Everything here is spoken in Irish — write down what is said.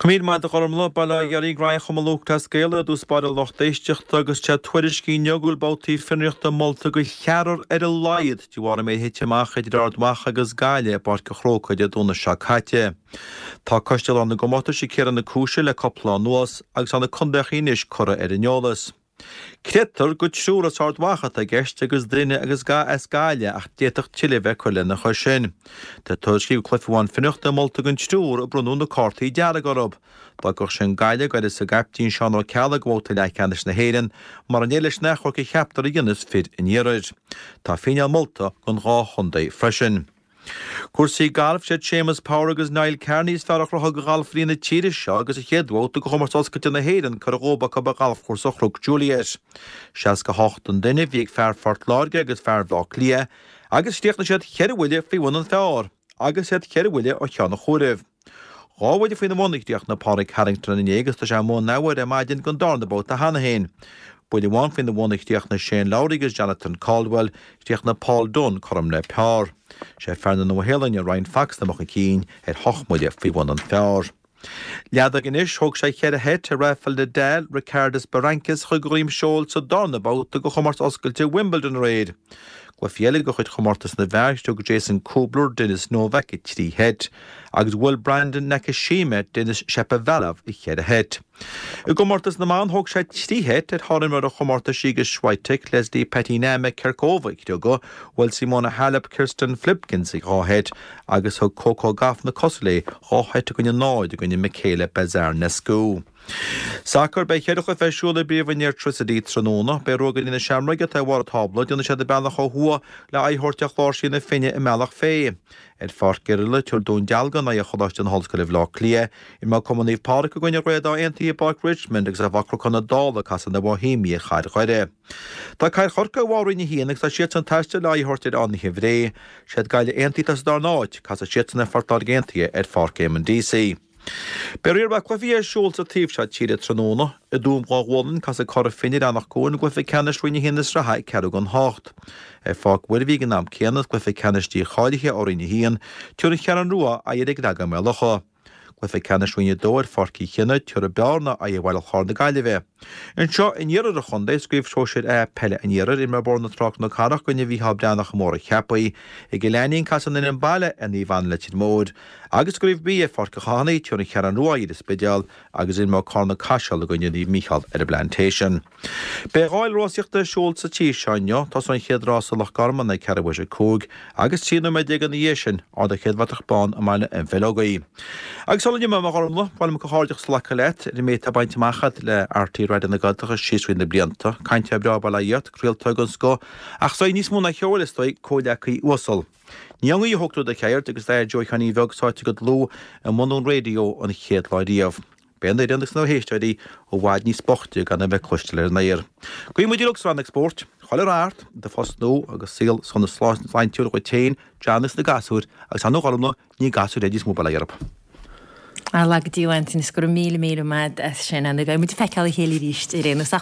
Chmíd mai de chormla bala yarí grain chomalúch ta scéile dús bada lochtéisteach agus te tuiriscí neogúil bátaí finreachta molta go chearar a laiad dúhara mé hitteach idir ardmach agus gaile bar go chrócaide dúna seachaite. Tá coisteil an na gomata sé céar an na cúise le coplán nuas agus an na condachínis chora neolalas. Cretar go siúras ardmachcha a gceist agus duine agus ga gaile ach déach tiile bheith chu lena chu sin. Tá tuiscí clufiháin finneachta molta gon stúr a brunú na cártaí deara gob. Tá gur sin gaile go is a gaptíín seán ó ceala bhóta le ceannis na héan, mar an éiles nach chu cheaptar a dionas fid in dhéirid. Tá féineal molta gon rá chundaí freisin. Cuasaí galf sé Seamus Power agus Niall Kearney's ferach rotha go galfrína tíiri seo agus a chéadhóta go chumartáscaite na héan chu róba go ba galf cuasa chrug Juliet. Seas go hátan duine bhíag fearfart láirge agus fearbhlách lia, agus tíochna siad cheirhhuiile faoin an fearr, agus siad cheirhhuiile ó cheanna chóiribh. Ráhfuide faoin na mnaíteach na Pádraig Harrington in égus tá sé mó náhar a maidin gon darnabót a hana héin. Buile bháin fin na mnaíteach na Shane Lowry agus Jonathan Caldwell, tíoch na Paul Dunn chum le pear. sé fearna nó hélan a Ryan Fox na mocha cín hochmuide faoin an fearr. Leada gan is thug sé chéad a het a raifil de Del Ricardus Barancas chuguríim seol sa darnabát a go chomart oscailte Wimbledon réid. Go fialig go chuid chomortas na bheiriste go Jason Kubler Dennis Novak i trí het, agus Will Brandon Nakashima Dennis Shapovalov i chéad a het. I gomortas na man thug sé trí het at hárin mar a chomorta sígus Schweitek Leslie Petiname Kerkovic do go Will Simona Halep Kirsten Flipkins i rá het, agus thug Coco Gauff na Cosley rá het a gonne náid a gonne Michaela Bazarnescu. Sacr bei cheadach a feisiúla bíomh near trisadí tróna, bei rógan ina seamraige tá bhhar tabla, dúna sé de beannach ó thua le aithorteach láir sin na finne i meach fé. Fart geile tuair dún dealgan a chodáist an hallscoil bhlá clia, i má cumaníomh pára go gine réad á Anthony Park Richmond agus a bhacra chuna dála casan na Bohemia chaid chuide. Tá caiir chorca bhhairine híananig sa siad an taiste le aithorteid annithe bhré, siad gaiile Anthony tas dar náid, cas a siad na fartar Anthony Farcéim an DC. Berir ba clufi siúl sa tíbse tíre tróna, a dúm gáhhain cas a chor finir annach cóin glufi cenis roiine hinnas ra haid ceú an hácht. Fág bhuiir gan am céanas glufi cenistí cháiliche oríine hían, tuair chean rua a dhéag daga me lecha. Glufi cenis roiine dóir farcí chinne tuair a bearna a bhhail chár na gaiileh. In seo in dhéar a chundé scríomh seoisiid pelle in dhéar in mar borna trach na carach gonne bhí hab deannach mór chepaí, i g leíonn casan in an bailile a ní bhain le tin mód. Agus scríomh bí farca chánaí tuair chean ruaid is spedial agus in má cána caiisiil a gonne í Michael ar a Plantation. Be gáil ráíochtta siúil sa tí seineo, tá san chéadrá sa lech garman na ceirhhaise cóg, agus tíanú me dégan na dhéisisin á de chéadhatach bán a maile an bhelógaí. Agus sola me mar garmla, bhil me go háideach slacha leit, i mé a baint machchad le RT Red na gadach sísrin na blianta, cainte bra bala iad, críaltegan sco, ach sa níos múna cheolalastoid cóideachaí uasal. Níanga í hogtú a chéirt agus d Joy chaní bhegsáte go lú a mún radio an chéad láidíomh. Ben éidirnas nó héisteidí ó bhhaid ní spochte gan a bheith cloisteir nair. Cuí mu díach ran export, choir art, de fós nó agus síl son na sláin túúr go téin, Janis na gasúr, agus an nóámna ní gasú réidir mú bala Europe. A lag díhaint in sgur mí mead sin an ga mu feiceáil chéí ríist i réna